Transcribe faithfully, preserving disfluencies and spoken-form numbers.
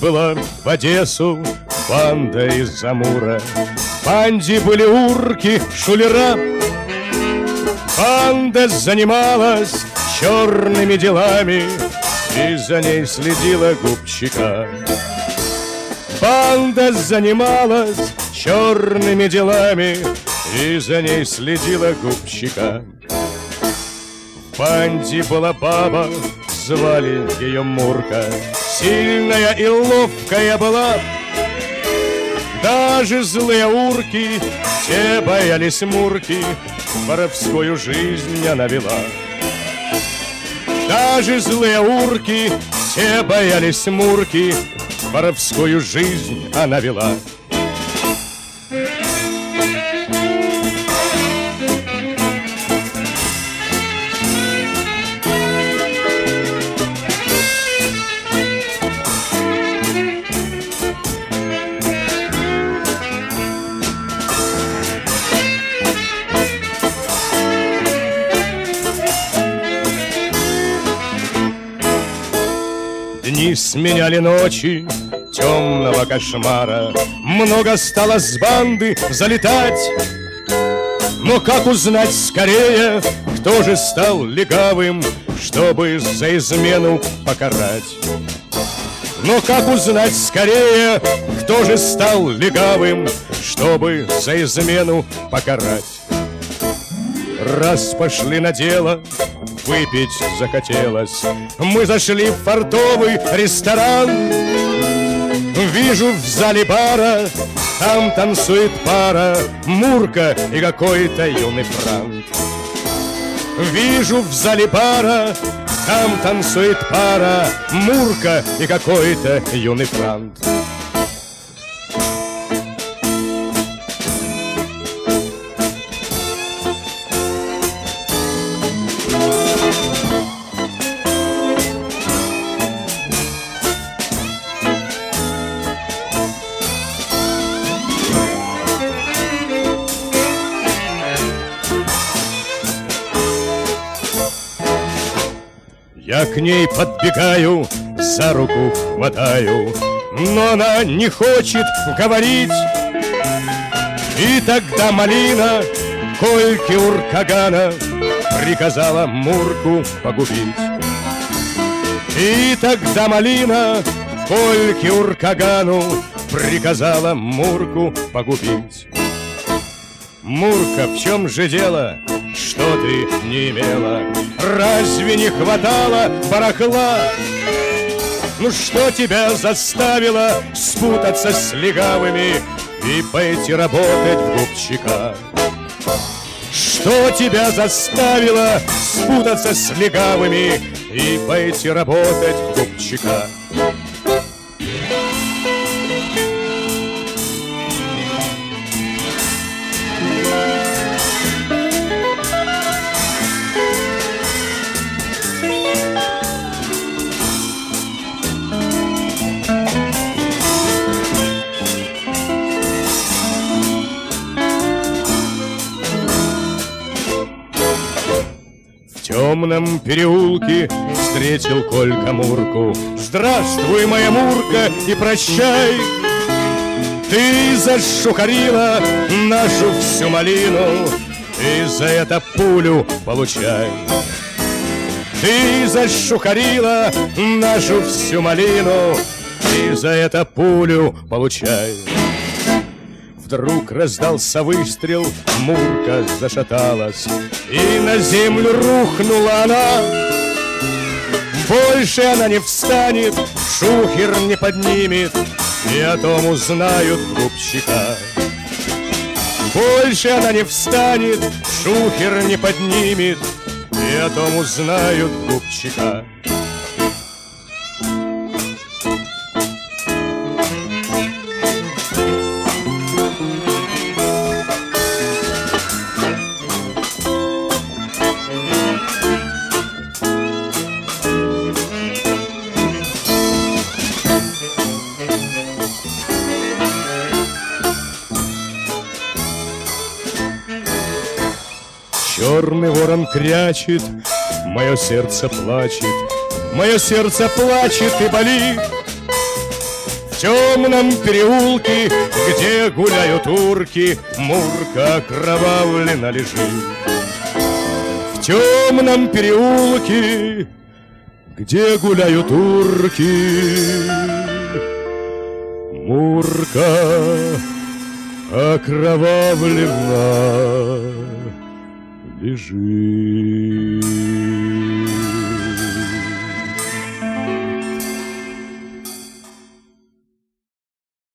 Прибыла в Одессу банда из Амура. В банде были урки, шулера. Банда занималась черными делами, и за ней следила губчика. Банда занималась черными делами, и за ней следила губчика. В банде была баба, звали ее Мурка. Сильная и ловкая была. Даже злые урки, те боялись Мурки. Воровскую жизнь она вела. Даже злые урки, те боялись Мурки. Воровскую жизнь она вела. Дни сменяли ночи темного кошмара. Много стало с банды залетать. Но как узнать скорее, кто же стал легавым, чтобы за измену покарать? Но как узнать скорее, кто же стал легавым, чтобы за измену покарать? Раз пошли на дело, выпить захотелось. Мы зашли в фартовый ресторан. Вижу в зале бара, там танцует пара, Мурка и какой-то юный франт. Вижу в зале бара, там танцует пара, Мурка и какой-то юный франт. Я к ней подбегаю, за руку хватаю, но она не хочет говорить. И тогда Малина Кольке Уркагана приказала Мурку погубить. И тогда Малина Кольке Уркагану приказала Мурку погубить. Мурка, в чем же дело? Что ты не имела? Разве не хватало барахла? Ну что тебя заставило спутаться с легавыми и пойти работать в губчика? Что тебя заставило спутаться с легавыми и пойти работать в губчика? В темном переулке встретил Колька Мурку. Здравствуй, моя Мурка, и прощай. Ты зашухарила нашу всю малину, и за это пулю получай. Ты зашухарила нашу всю малину, и за это пулю получай. Вдруг раздался выстрел, Мурка зашаталась, и на землю рухнула она. Больше она не встанет, шухер не поднимет, и о том узнают губчика. Больше она не встанет, шухер не поднимет, и о том узнают губчика. Черный ворон крячет, мое сердце плачет, мое сердце плачет и болит. темном переулке, где гуляют урки, Мурка окровавленно лежит. В темном переулке, где гуляют урки, Мурка окровавленно лежит.